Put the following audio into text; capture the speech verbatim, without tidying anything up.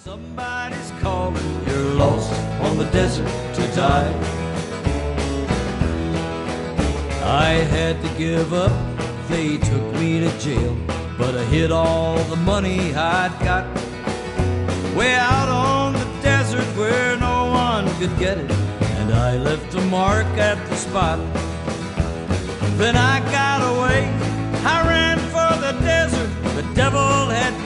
Somebody's calling, you're lost on the desert to die. I had to give up, they took me to jail, but I hid all the money I'd got way out on the desert where no one could get it, and I left a mark at the spot. Then I got away, I ran for the desert, the devil had